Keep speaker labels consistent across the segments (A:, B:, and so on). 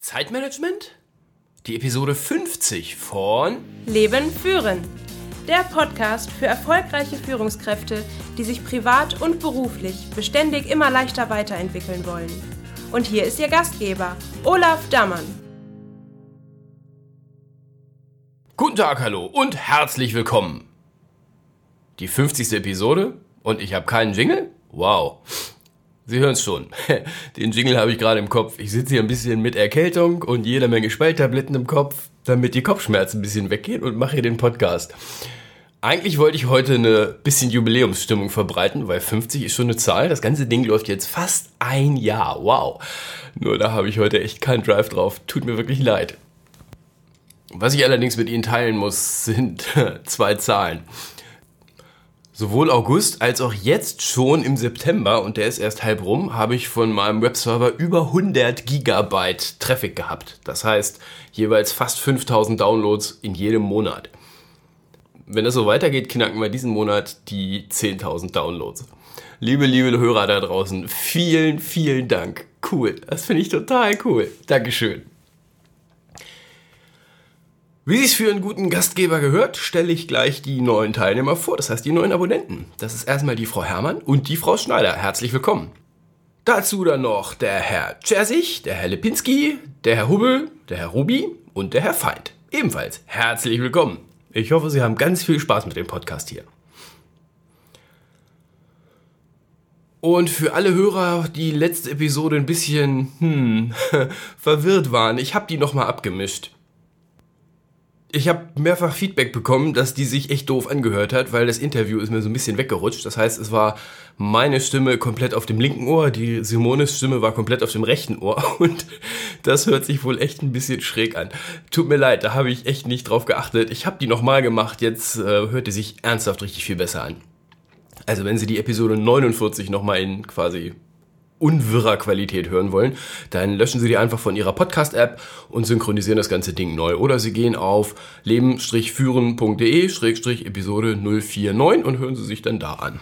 A: Zeitmanagement? Die Episode 50 von
B: Leben führen. Der Podcast für erfolgreiche Führungskräfte, die sich privat und beruflich beständig immer leichter weiterentwickeln wollen. Und hier ist Ihr Gastgeber, Olaf Dammann.
A: Guten Tag, hallo und herzlich willkommen. Die 50. Episode und ich habe keinen Jingle? Wow. Sie hören es schon. Den Jingle habe ich gerade im Kopf. Ich sitze hier ein bisschen mit Erkältung und jede Menge Spalttabletten im Kopf, damit die Kopfschmerzen ein bisschen weggehen und mache hier den Podcast. Eigentlich wollte ich heute eine bisschen Jubiläumsstimmung verbreiten, weil 50 ist schon eine Zahl. Das ganze Ding läuft jetzt fast ein Jahr. Wow. Nur da habe ich heute echt keinen Drive drauf. Tut mir wirklich leid. Was ich allerdings mit Ihnen teilen muss, sind 2 Zahlen. Sowohl August als auch jetzt schon im September, und der ist erst halb rum, habe ich von meinem Webserver über 100 Gigabyte Traffic gehabt. Das heißt, jeweils fast 5000 Downloads in jedem Monat. Wenn das so weitergeht, knacken wir diesen Monat die 10.000 Downloads. Liebe Hörer da draußen, vielen, vielen Dank. Cool, das finde ich total cool. Dankeschön. Wie es für einen guten Gastgeber gehört, stelle ich gleich die neuen Teilnehmer vor, das heißt die neuen Abonnenten. Das ist erstmal die Frau Herrmann und die Frau Schneider. Herzlich willkommen. Dazu dann noch der Herr Czersich, der Herr Lipinski, der Herr Hubbel, der Herr Rubi und der Herr Feind. Ebenfalls herzlich willkommen. Ich hoffe, Sie haben ganz viel Spaß mit dem Podcast hier. Und für alle Hörer, die letzte Episode ein bisschen verwirrt waren, ich habe die nochmal abgemischt. Ich habe mehrfach Feedback bekommen, dass die sich echt doof angehört hat, weil das Interview ist mir so ein bisschen weggerutscht. Das heißt, es war meine Stimme komplett auf dem linken Ohr, die Simones Stimme war komplett auf dem rechten Ohr und das hört sich wohl echt ein bisschen schräg an. Tut mir leid, da habe ich echt nicht drauf geachtet. Ich habe die nochmal gemacht, jetzt hört die sich ernsthaft richtig viel besser an. Also wenn Sie die Episode 49 nochmal in quasi unwirrer Qualität hören wollen, dann löschen Sie die einfach von Ihrer Podcast-App und synchronisieren das ganze Ding neu. Oder Sie gehen auf leben-führen.de/Episode 049 und hören Sie sich dann da an.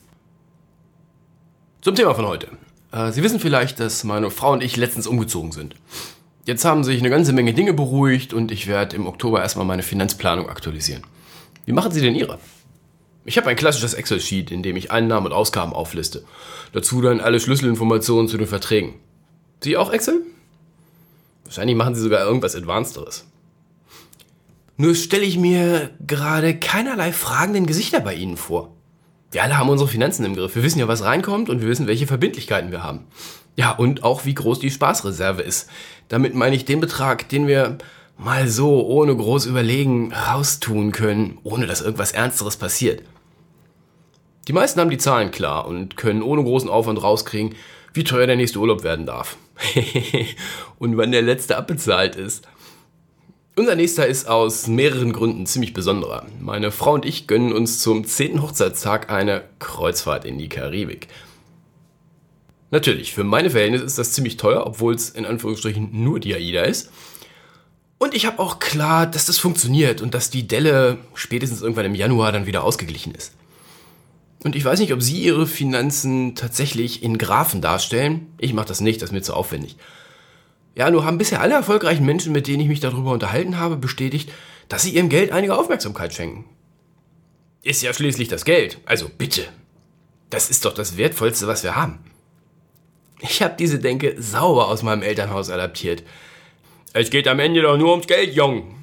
A: Zum Thema von heute. Sie wissen vielleicht, dass meine Frau und ich letztens umgezogen sind. Jetzt haben sich eine ganze Menge Dinge beruhigt und ich werde im Oktober erstmal meine Finanzplanung aktualisieren. Wie machen Sie denn Ihre? Ich habe ein klassisches Excel-Sheet, in dem ich Einnahmen und Ausgaben aufliste. Dazu dann alle Schlüsselinformationen zu den Verträgen. Sie auch Excel? Wahrscheinlich machen Sie sogar irgendwas Advancederes. Nur stelle ich mir gerade keinerlei fragenden Gesichter bei Ihnen vor. Wir alle haben unsere Finanzen im Griff. Wir wissen ja, was reinkommt und wir wissen, welche Verbindlichkeiten wir haben. Ja, und auch wie groß die Spaßreserve ist. Damit meine ich den Betrag, den wir mal so ohne groß überlegen raustun können, ohne dass irgendwas Ernsteres passiert. Die meisten haben die Zahlen klar und können ohne großen Aufwand rauskriegen, wie teuer der nächste Urlaub werden darf. Und wann der letzte abbezahlt ist. Unser nächster ist aus mehreren Gründen ziemlich besonderer. Meine Frau und ich gönnen uns zum 10. Hochzeitstag eine Kreuzfahrt in die Karibik. Natürlich, für meine Verhältnisse ist das ziemlich teuer, obwohl es in Anführungsstrichen nur die AIDA ist. Und ich habe auch klar, dass das funktioniert und dass die Delle spätestens irgendwann im Januar dann wieder ausgeglichen ist. Und ich weiß nicht, ob Sie Ihre Finanzen tatsächlich in Graphen darstellen. Ich mache das nicht, das ist mir zu aufwendig. Ja, nur haben bisher alle erfolgreichen Menschen, mit denen ich mich darüber unterhalten habe, bestätigt, dass sie ihrem Geld einige Aufmerksamkeit schenken. Ist ja schließlich das Geld, also bitte. Das ist doch das Wertvollste, was wir haben. Ich habe diese Denke sauber aus meinem Elternhaus adaptiert. Es geht am Ende doch nur ums Geld, Jung.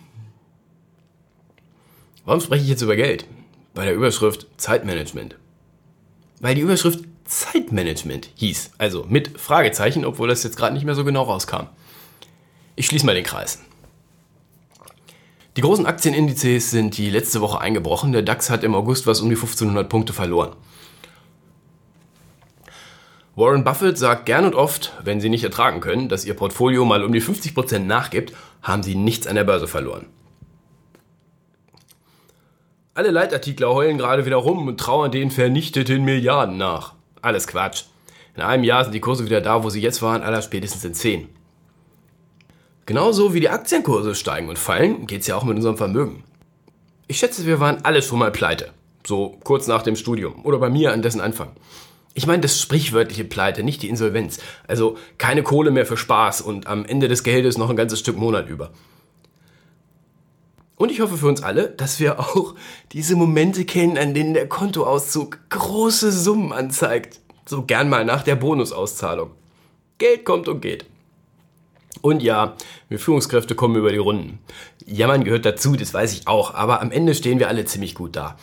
A: Warum spreche ich jetzt über Geld? Bei der Überschrift Zeitmanagement. Weil die Überschrift Zeitmanagement hieß, also mit Fragezeichen, obwohl das jetzt gerade nicht mehr so genau rauskam. Ich schließe mal den Kreis. Die großen Aktienindizes sind die letzte Woche eingebrochen. Der DAX hat im August was um die 1500 Punkte verloren. Warren Buffett sagt gern und oft, wenn Sie nicht ertragen können, dass Ihr Portfolio mal um die 50% nachgibt, haben Sie nichts an der Börse verloren. Alle Leitartikler heulen gerade wieder rum und trauern den vernichteten Milliarden nach. Alles Quatsch. In einem Jahr sind die Kurse wieder da, wo sie jetzt waren, allerspätestens in 10. Genauso wie die Aktienkurse steigen und fallen, geht's ja auch mit unserem Vermögen. Ich schätze, wir waren alle schon mal pleite. So kurz nach dem Studium oder bei mir an dessen Anfang. Ich meine das sprichwörtliche Pleite, nicht die Insolvenz. Also keine Kohle mehr für Spaß und am Ende des Geldes noch ein ganzes Stück Monat über. Und ich hoffe für uns alle, dass wir auch diese Momente kennen, an denen der Kontoauszug große Summen anzeigt. So gern mal nach der Bonusauszahlung. Geld kommt und geht. Und ja, wir Führungskräfte kommen über die Runden. Jammern gehört dazu, das weiß ich auch, aber am Ende stehen wir alle ziemlich gut da.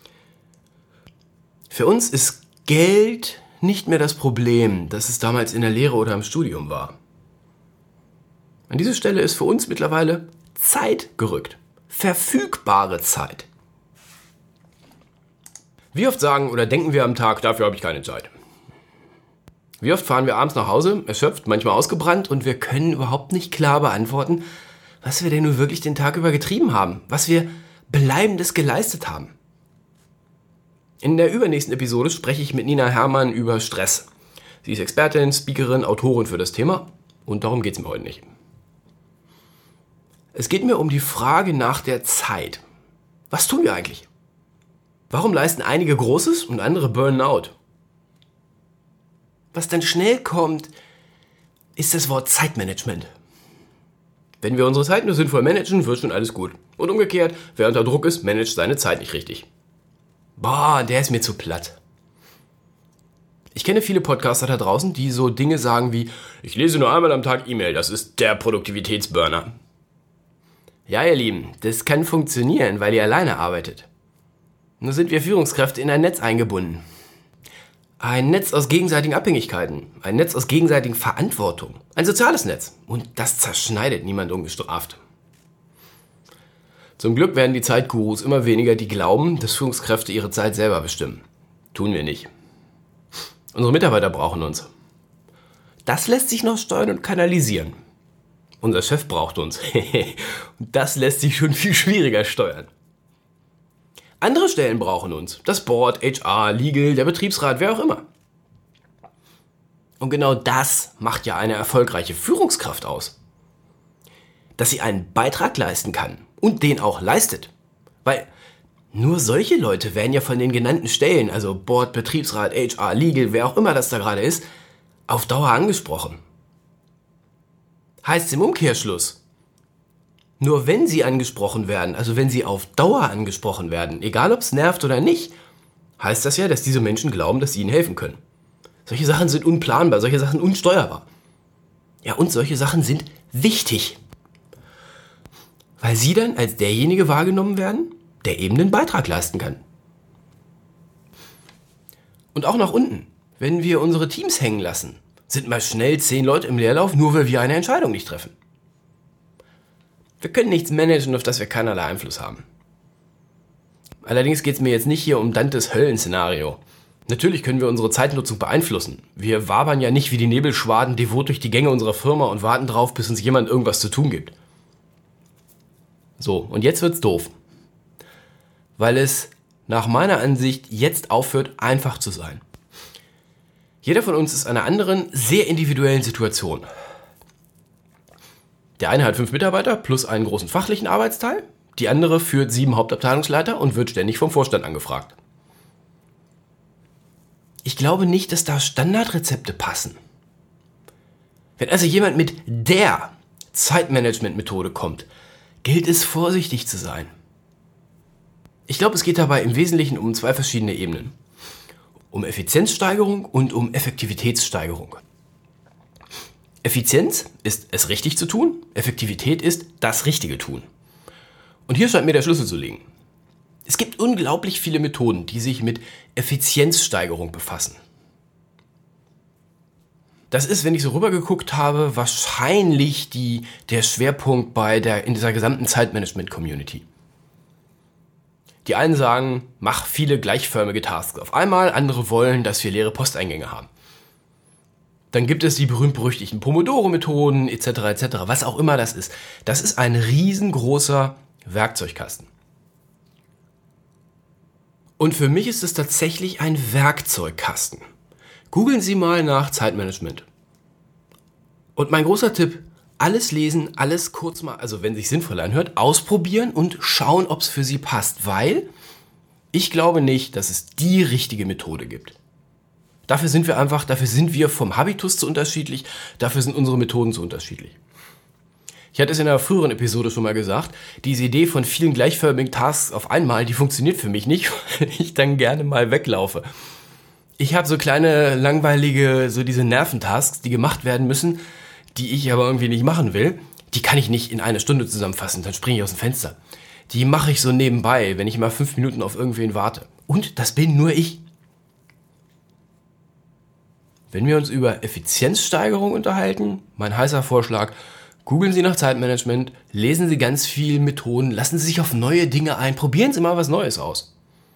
A: Für uns ist Geld nicht mehr das Problem, das es damals in der Lehre oder im Studium war. An diese Stelle ist für uns mittlerweile Zeit gerückt. Verfügbare Zeit. Wie oft sagen oder denken wir am Tag, dafür habe ich keine Zeit? Wie oft fahren wir abends nach Hause, erschöpft, manchmal ausgebrannt und wir können überhaupt nicht klar beantworten, was wir denn nun wirklich den Tag über getrieben haben, was wir Bleibendes geleistet haben. In der übernächsten Episode spreche ich mit Nina Herrmann über Stress. Sie ist Expertin, Speakerin, Autorin für das Thema und darum geht es mir heute nicht. Es geht mir um die Frage nach der Zeit. Was tun wir eigentlich? Warum leisten einige Großes und andere Burnout? Was dann schnell kommt, ist das Wort Zeitmanagement. Wenn wir unsere Zeit nur sinnvoll managen, wird schon alles gut. Und umgekehrt, wer unter Druck ist, managt seine Zeit nicht richtig. Boah, der ist mir zu platt. Ich kenne viele Podcaster da draußen, die so Dinge sagen wie, ich lese nur einmal am Tag E-Mail, das ist der Produktivitätsburner. Ja, ihr Lieben, das kann funktionieren, weil ihr alleine arbeitet. Nur sind wir Führungskräfte in ein Netz eingebunden. Ein Netz aus gegenseitigen Abhängigkeiten, ein Netz aus gegenseitigen Verantwortung, ein soziales Netz. Und das zerschneidet niemand ungestraft. Zum Glück werden die Zeitgurus immer weniger, die glauben, dass Führungskräfte ihre Zeit selber bestimmen. Tun wir nicht. Unsere Mitarbeiter brauchen uns. Das lässt sich noch steuern und kanalisieren. Unser Chef braucht uns. Und das lässt sich schon viel schwieriger steuern. Andere Stellen brauchen uns. Das Board, HR, Legal, der Betriebsrat, wer auch immer. Und genau das macht ja eine erfolgreiche Führungskraft aus. Dass sie einen Beitrag leisten kann und den auch leistet. Weil nur solche Leute werden ja von den genannten Stellen, also Board, Betriebsrat, HR, Legal, wer auch immer das da gerade ist, auf Dauer angesprochen. Heißt im Umkehrschluss, nur wenn sie angesprochen werden, also wenn sie auf Dauer angesprochen werden, egal ob es nervt oder nicht, heißt das ja, dass diese Menschen glauben, dass sie ihnen helfen können. Solche Sachen sind unplanbar, solche Sachen unsteuerbar. Ja, und solche Sachen sind wichtig. Weil sie dann als derjenige wahrgenommen werden, der eben den Beitrag leisten kann. Und auch nach unten, wenn wir unsere Teams hängen lassen, sind mal schnell 10 Leute im Leerlauf, nur weil wir eine Entscheidung nicht treffen. Wir können nichts managen, auf das wir keinerlei Einfluss haben. Allerdings geht es mir jetzt nicht hier um Dantes Höllenszenario. Natürlich können wir unsere Zeitnutzung beeinflussen. Wir wabern ja nicht wie die Nebelschwaden devot durch die Gänge unserer Firma und warten drauf, bis uns jemand irgendwas zu tun gibt. So, und jetzt wird's doof. Weil es nach meiner Ansicht jetzt aufhört, einfach zu sein. Jeder von uns ist in einer anderen, sehr individuellen Situation. Der eine hat 5 Mitarbeiter plus einen großen fachlichen Arbeitsteil. Die andere führt 7 Hauptabteilungsleiter und wird ständig vom Vorstand angefragt. Ich glaube nicht, dass da Standardrezepte passen. Wenn also jemand mit der Zeitmanagement-Methode kommt, gilt es, vorsichtig zu sein. Ich glaube, es geht dabei im Wesentlichen um 2 verschiedene Ebenen. Um Effizienzsteigerung und um Effektivitätssteigerung. Effizienz ist es richtig zu tun, Effektivität ist das richtige tun. Und hier scheint mir der Schlüssel zu liegen. Es gibt unglaublich viele Methoden, die sich mit Effizienzsteigerung befassen. Das ist, wenn ich so rübergeguckt habe, wahrscheinlich der Schwerpunkt in dieser gesamten Zeitmanagement-Community. Die einen sagen, mach viele gleichförmige Tasks auf einmal, andere wollen, dass wir leere Posteingänge haben. Dann gibt es die berühmt-berüchtigten Pomodoro-Methoden etc., was auch immer das ist. Das ist ein riesengroßer Werkzeugkasten. Und für mich ist es tatsächlich ein Werkzeugkasten. Googeln Sie mal nach Zeitmanagement. Und mein großer Tipp, alles lesen, alles kurz mal, also wenn es sich sinnvoll anhört, ausprobieren und schauen, ob es für Sie passt. Weil ich glaube nicht, dass es die richtige Methode gibt. Dafür sind wir vom Habitus zu unterschiedlich, dafür sind unsere Methoden zu unterschiedlich. Ich hatte es in einer früheren Episode schon mal gesagt, diese Idee von vielen gleichförmigen Tasks auf einmal, die funktioniert für mich nicht, weil ich dann gerne mal weglaufe. Ich habe so kleine, langweilige, so diese Nerventasks, die gemacht werden müssen, die ich aber irgendwie nicht machen will. Die kann ich nicht in eine Stunde zusammenfassen, dann springe ich aus dem Fenster. Die mache ich so nebenbei, wenn ich mal 5 Minuten auf irgendwen warte. Und das bin nur ich. Wenn wir uns über Effizienzsteigerung unterhalten, mein heißer Vorschlag: googeln Sie nach Zeitmanagement, lesen Sie ganz viel Methoden, lassen Sie sich auf neue Dinge ein, probieren Sie mal was Neues aus.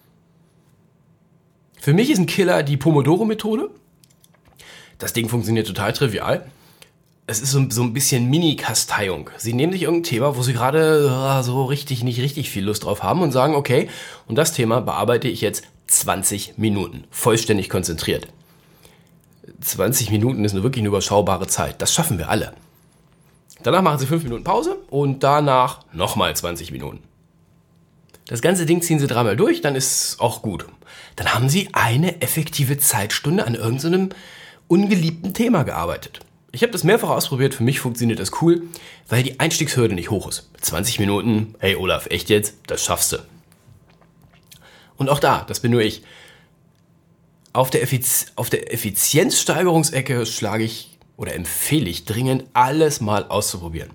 A: Für mich ist ein Killer die Pomodoro-Methode. Das Ding funktioniert total trivial. Es ist so ein bisschen Mini-Kasteiung. Sie nehmen sich irgendein Thema, wo Sie gerade nicht richtig viel Lust drauf haben und sagen, okay, und das Thema bearbeite ich jetzt 20 Minuten, vollständig konzentriert. 20 Minuten ist wirklich eine überschaubare Zeit. Das schaffen wir alle. Danach machen Sie 5 Minuten Pause und danach nochmal 20 Minuten. Das ganze Ding ziehen Sie 3-mal durch, dann ist auch gut. Dann haben Sie eine effektive Zeitstunde an irgendeinem ungeliebten Thema gearbeitet. Ich habe das mehrfach ausprobiert, für mich funktioniert das cool, weil die Einstiegshürde nicht hoch ist. 20 Minuten, hey Olaf, echt jetzt? Das schaffst du. Und auch das bin nur ich. Auf der Effizienzsteigerungsecke empfehle ich dringend, alles mal auszuprobieren.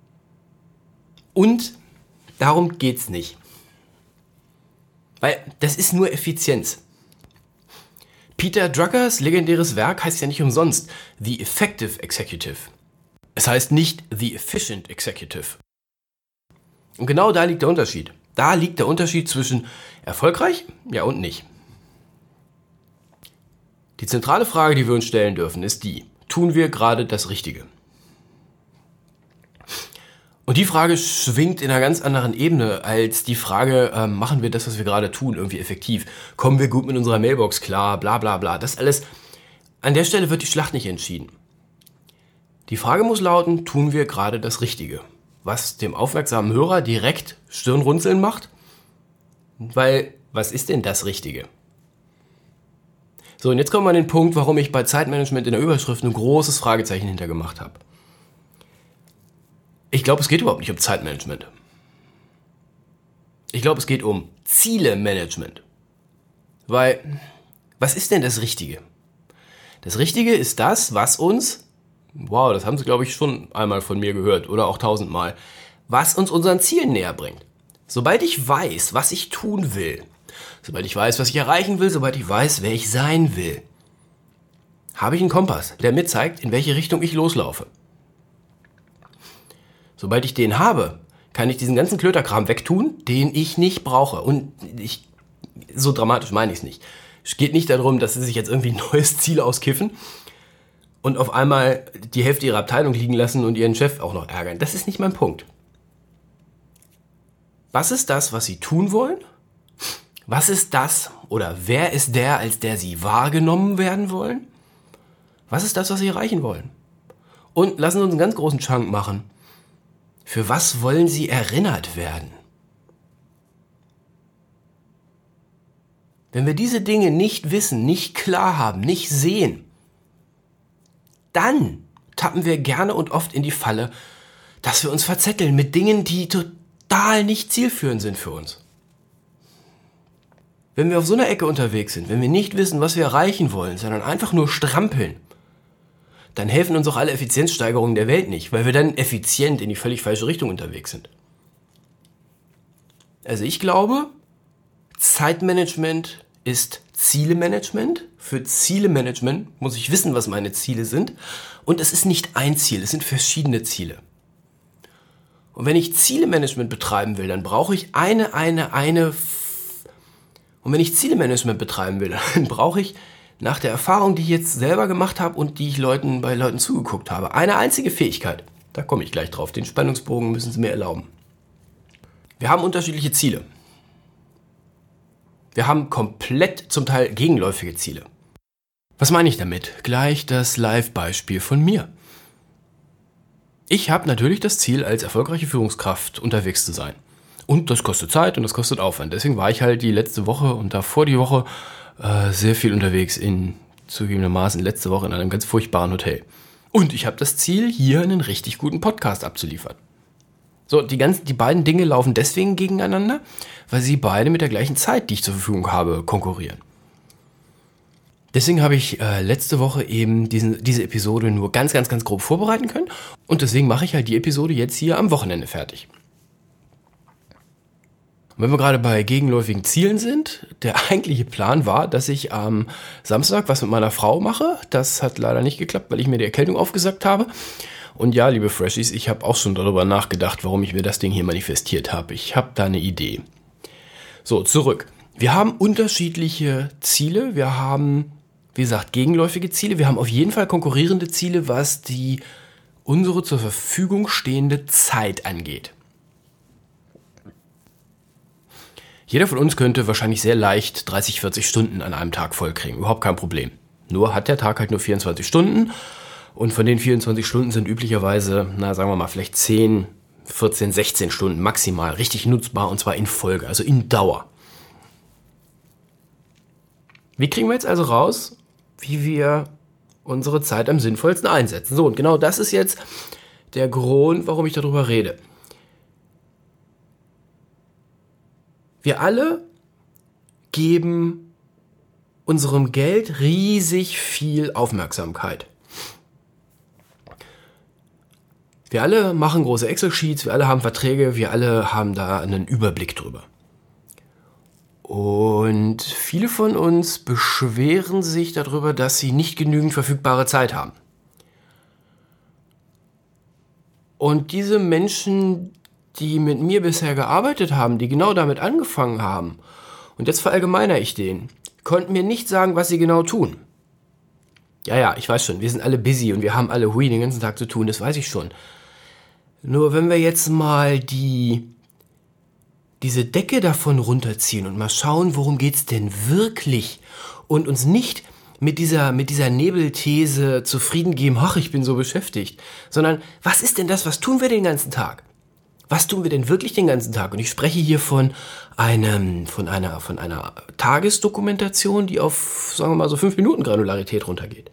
A: Und darum geht's nicht. Weil das ist nur Effizienz. Peter Druckers legendäres Werk heißt ja nicht umsonst The Effective Executive. Es heißt nicht The Efficient Executive. Und genau da liegt der Unterschied. Da liegt der Unterschied zwischen erfolgreich, und nicht. Die zentrale Frage, die wir uns stellen dürfen, ist die: Tun wir gerade das Richtige? Und die Frage schwingt in einer ganz anderen Ebene als die Frage, machen wir das, was wir gerade tun, irgendwie effektiv? Kommen wir gut mit unserer Mailbox klar? Bla bla bla. Das alles, an der Stelle wird die Schlacht nicht entschieden. Die Frage muss lauten, tun wir gerade das Richtige? Was dem aufmerksamen Hörer direkt Stirnrunzeln macht? Weil, was ist denn das Richtige? So, und jetzt kommen wir an den Punkt, warum ich bei Zeitmanagement in der Überschrift ein großes Fragezeichen hintergemacht habe. Ich glaube, es geht überhaupt nicht um Zeitmanagement. Ich glaube, es geht um Zielemanagement. Weil, was ist denn das Richtige? Das Richtige ist das, was uns, das haben Sie, glaube ich, schon einmal von mir gehört oder auch 1000-mal, was uns unseren Zielen näher bringt. Sobald ich weiß, was ich tun will, sobald ich weiß, was ich erreichen will, sobald ich weiß, wer ich sein will, habe ich einen Kompass, der mir zeigt, in welche Richtung ich loslaufe. Sobald ich den habe, kann ich diesen ganzen Klöterkram wegtun, den ich nicht brauche. Und so dramatisch meine ich es nicht. Es geht nicht darum, dass Sie sich jetzt irgendwie ein neues Ziel auskiffen und auf einmal die Hälfte Ihrer Abteilung liegen lassen und Ihren Chef auch noch ärgern. Das ist nicht mein Punkt. Was ist das, was Sie tun wollen? Was ist das oder wer ist der, als der Sie wahrgenommen werden wollen? Was ist das, was Sie erreichen wollen? Und lassen Sie uns einen ganz großen Chunk machen. Für was wollen Sie erinnert werden? Wenn wir diese Dinge nicht wissen, nicht klar haben, nicht sehen, dann tappen wir gerne und oft in die Falle, dass wir uns verzetteln mit Dingen, die total nicht zielführend sind für uns. Wenn wir auf so einer Ecke unterwegs sind, wenn wir nicht wissen, was wir erreichen wollen, sondern einfach nur strampeln, dann helfen uns auch alle Effizienzsteigerungen der Welt nicht, weil wir dann effizient in die völlig falsche Richtung unterwegs sind. Also ich glaube, Zeitmanagement ist Zielemanagement. Für Zielemanagement muss ich wissen, was meine Ziele sind. Und es ist nicht ein Ziel, es sind verschiedene Ziele. Und wenn ich Zielemanagement betreiben will, dann brauche ich Und wenn ich Zielemanagement betreiben will, dann brauche ich nach der Erfahrung, die ich jetzt selber gemacht habe und die ich bei Leuten zugeguckt habe, eine einzige Fähigkeit. Da komme ich gleich drauf. Den Spannungsbogen müssen Sie mir erlauben. Wir haben unterschiedliche Ziele. Wir haben komplett zum Teil gegenläufige Ziele. Was meine ich damit? Gleich das Live-Beispiel von mir. Ich habe natürlich das Ziel, als erfolgreiche Führungskraft unterwegs zu sein. Und das kostet Zeit und das kostet Aufwand. Deswegen war ich halt die letzte Woche und davor die Woche sehr viel unterwegs in zugegebenermaßen letzte Woche in einem ganz furchtbaren Hotel. Und ich habe das Ziel, hier einen richtig guten Podcast abzuliefern. So, die beiden Dinge laufen deswegen gegeneinander, weil sie beide mit der gleichen Zeit, die ich zur Verfügung habe, konkurrieren. Deswegen habe ich letzte Woche eben diese Episode nur ganz grob vorbereiten können. Und deswegen mache ich halt die Episode jetzt hier am Wochenende fertig. Und wenn wir gerade bei gegenläufigen Zielen sind, der eigentliche Plan war, dass ich am Samstag was mit meiner Frau mache. Das hat leider nicht geklappt, weil ich mir die Erkältung aufgesagt habe. Und ja, liebe Freshies, ich habe auch schon darüber nachgedacht, warum ich mir das Ding hier manifestiert habe. Ich habe da eine Idee. So, zurück. Wir haben unterschiedliche Ziele. Wir haben, wie gesagt, gegenläufige Ziele. Wir haben auf jeden Fall konkurrierende Ziele, was unsere zur Verfügung stehende Zeit angeht. Jeder von uns könnte wahrscheinlich sehr leicht 30, 40 Stunden an einem Tag vollkriegen. Überhaupt kein Problem. Nur hat der Tag halt nur 24 Stunden. Und von den 24 Stunden sind üblicherweise, sagen wir mal, vielleicht 10, 14, 16 Stunden maximal richtig nutzbar. Und zwar in Folge, also in Dauer. Wie kriegen wir jetzt also raus, wie wir unsere Zeit am sinnvollsten einsetzen? So, und genau das ist jetzt der Grund, warum ich darüber rede. Wir alle geben unserem Geld riesig viel Aufmerksamkeit. Wir alle machen große Excel-Sheets, wir alle haben Verträge, wir alle haben da einen Überblick drüber. Und viele von uns beschweren sich darüber, dass sie nicht genügend verfügbare Zeit haben. Und diese Menschen, die mit mir bisher gearbeitet haben, die genau damit angefangen haben, und jetzt verallgemeinere ich den, konnten mir nicht sagen, was sie genau tun. Ja, ich weiß schon, wir sind alle busy und wir haben alle den ganzen Tag zu tun, das weiß ich schon. Nur wenn wir jetzt mal diese Decke davon runterziehen und mal schauen, worum geht's denn wirklich und uns nicht mit dieser Nebelthese zufrieden geben, ach, ich bin so beschäftigt, sondern was ist denn das, was tun wir den ganzen Tag? Was tun wir denn wirklich den ganzen Tag? Und ich spreche hier von einer Tagesdokumentation, die auf, sagen wir mal, so 5 Minuten Granularität runtergeht.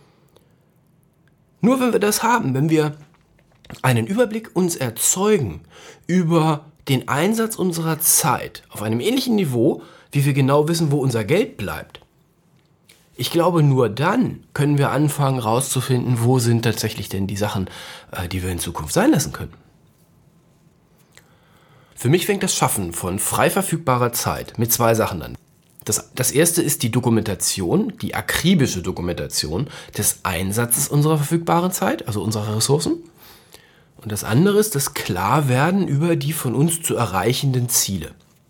A: Nur wenn wir das haben, wenn wir einen Überblick uns erzeugen über den Einsatz unserer Zeit auf einem ähnlichen Niveau, wie wir genau wissen, wo unser Geld bleibt. Ich glaube, nur dann können wir anfangen rauszufinden, wo sind tatsächlich denn die Sachen, die wir in Zukunft sein lassen können. Für mich fängt das Schaffen von frei verfügbarer Zeit mit 2 Sachen an. Das erste ist die Dokumentation, die akribische Dokumentation des Einsatzes unserer verfügbaren Zeit, also unserer Ressourcen. Und das andere ist das Klarwerden über die von uns zu erreichenden Ziele.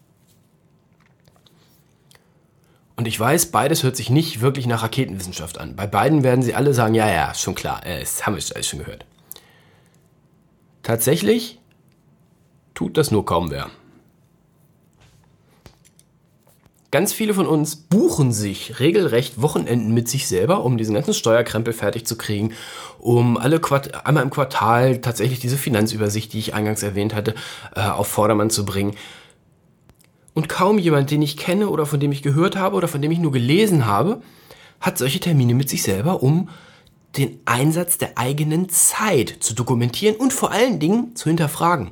A: Und ich weiß, beides hört sich nicht wirklich nach Raketenwissenschaft an. Bei beiden werden sie alle sagen, ja, schon klar, das haben wir alles schon gehört. Tatsächlich tut das nur kaum wer. Ganz viele von uns buchen sich regelrecht Wochenenden mit sich selber, um diesen ganzen Steuerkrempel fertig zu kriegen, um einmal im Quartal tatsächlich diese Finanzübersicht, die ich eingangs erwähnt hatte, auf Vordermann zu bringen. Und kaum jemand, den ich kenne oder von dem ich gehört habe oder von dem ich nur gelesen habe, hat solche Termine mit sich selber, um den Einsatz der eigenen Zeit zu dokumentieren und vor allen Dingen zu hinterfragen.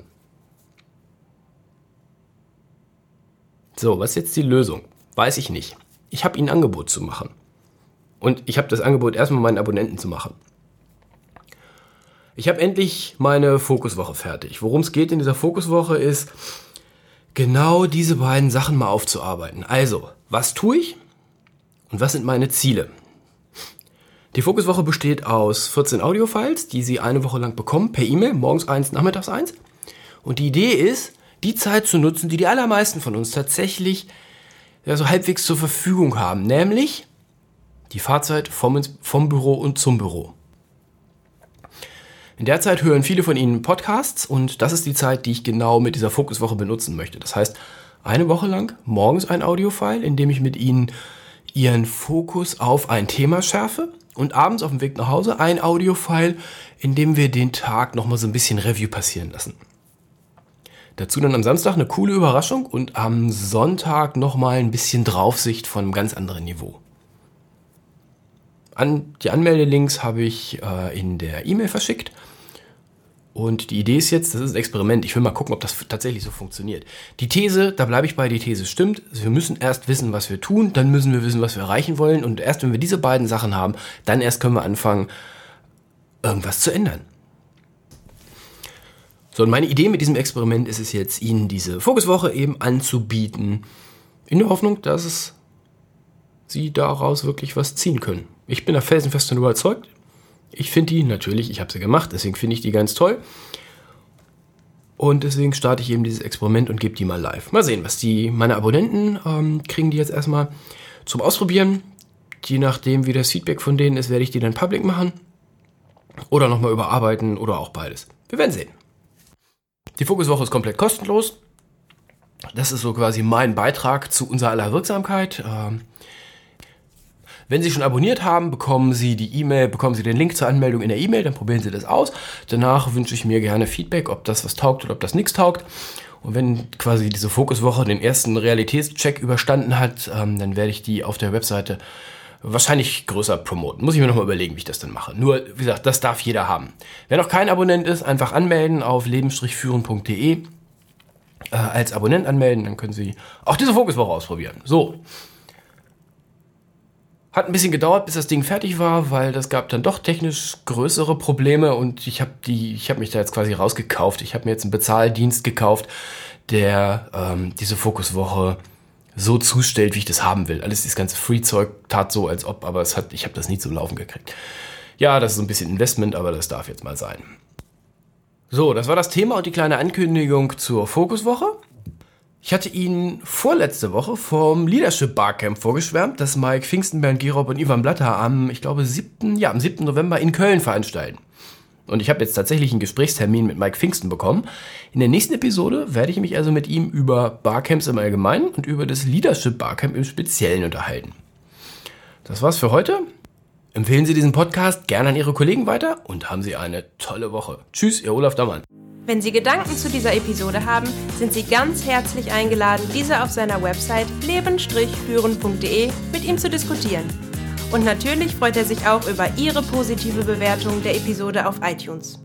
A: So, was ist jetzt die Lösung? Weiß ich nicht. Ich habe ihnen ein Angebot zu machen. Und ich habe das Angebot erstmal meinen Abonnenten zu machen. Ich habe endlich meine Fokuswoche fertig. Worum es geht in dieser Fokuswoche ist, genau diese beiden Sachen mal aufzuarbeiten. Also, was tue ich und was sind meine Ziele? Die Fokuswoche besteht aus 14 Audiofiles, die Sie eine Woche lang bekommen, per E-Mail, morgens 1, nachmittags 1. Und die Idee ist, die Zeit zu nutzen, die allermeisten von uns tatsächlich so halbwegs zur Verfügung haben, nämlich die Fahrzeit vom Büro und zum Büro. In der Zeit hören viele von Ihnen Podcasts und das ist die Zeit, die ich genau mit dieser Fokuswoche benutzen möchte. Das heißt, eine Woche lang morgens ein Audiofile, in dem ich mit Ihnen Ihren Fokus auf ein Thema schärfe und abends auf dem Weg nach Hause ein Audiofile, in dem wir den Tag nochmal so ein bisschen Revue passieren lassen. Dazu dann am Samstag eine coole Überraschung und am Sonntag nochmal ein bisschen Draufsicht von einem ganz anderen Niveau. Die Anmeldelinks habe ich in der E-Mail verschickt. Und die Idee ist jetzt, das ist ein Experiment. Ich will mal gucken, ob das tatsächlich so funktioniert. Die These, da bleibe ich bei, die These stimmt. Wir müssen erst wissen, was wir tun, dann müssen wir wissen, was wir erreichen wollen. Und erst wenn wir diese beiden Sachen haben, dann erst können wir anfangen, irgendwas zu ändern. So, und meine Idee mit diesem Experiment ist es jetzt, Ihnen diese Fokuswoche eben anzubieten, in der Hoffnung, dass Sie daraus wirklich was ziehen können. Ich bin da felsenfest davon überzeugt. Ich finde die natürlich, ich habe sie gemacht, deswegen finde ich die ganz toll. Und deswegen starte ich eben dieses Experiment und gebe die mal live. Mal sehen, was meine Abonnenten kriegen die jetzt erstmal zum Ausprobieren. Je nachdem, wie das Feedback von denen ist, werde ich die dann public machen. Oder nochmal überarbeiten oder auch beides. Wir werden sehen. Die Fokuswoche ist komplett kostenlos. Das ist so quasi mein Beitrag zu unserer aller Wirksamkeit. Wenn Sie schon abonniert haben, bekommen Sie den Link zur Anmeldung in der E-Mail, dann probieren Sie das aus. Danach wünsche ich mir gerne Feedback, ob das was taugt oder ob das nichts taugt. Und wenn quasi diese Fokuswoche den ersten Realitätscheck überstanden hat, dann werde ich die auf der Webseite wahrscheinlich größer promoten. Muss ich mir nochmal überlegen, wie ich das dann mache. Nur, wie gesagt, das darf jeder haben. Wer noch kein Abonnent ist, einfach anmelden auf leben-führen.de. Als Abonnent anmelden, dann können Sie auch diese Fokuswoche ausprobieren. So. Hat ein bisschen gedauert, bis das Ding fertig war, weil das gab dann doch technisch größere Probleme und ich habe mich da jetzt quasi rausgekauft. Ich habe mir jetzt einen Bezahldienst gekauft, der diese Fokuswoche so zustellt, wie ich das haben will. Alles dieses ganze Free-Zeug tat so, als ob, aber ich habe das nie zum Laufen gekriegt. Ja, das ist ein bisschen Investment, aber das darf jetzt mal sein. So, das war das Thema und die kleine Ankündigung zur Fokuswoche. Ich hatte Ihnen vorletzte Woche vom Leadership Barcamp vorgeschwärmt, das Mike Pfingsten, Bernd Gerob und Ivan Blatter am 7. November in Köln veranstalten. Und ich habe jetzt tatsächlich einen Gesprächstermin mit Mike Pfingsten bekommen. In der nächsten Episode werde ich mich also mit ihm über Barcamps im Allgemeinen und über das Leadership Barcamp im Speziellen unterhalten. Das war's für heute. Empfehlen Sie diesen Podcast gerne an Ihre Kollegen weiter und haben Sie eine tolle Woche. Tschüss, Ihr Olaf Dammann.
B: Wenn Sie Gedanken zu dieser Episode haben, sind Sie ganz herzlich eingeladen, diese auf seiner Website leben-führen.de mit ihm zu diskutieren. Und natürlich freut er sich auch über Ihre positive Bewertung der Episode auf iTunes.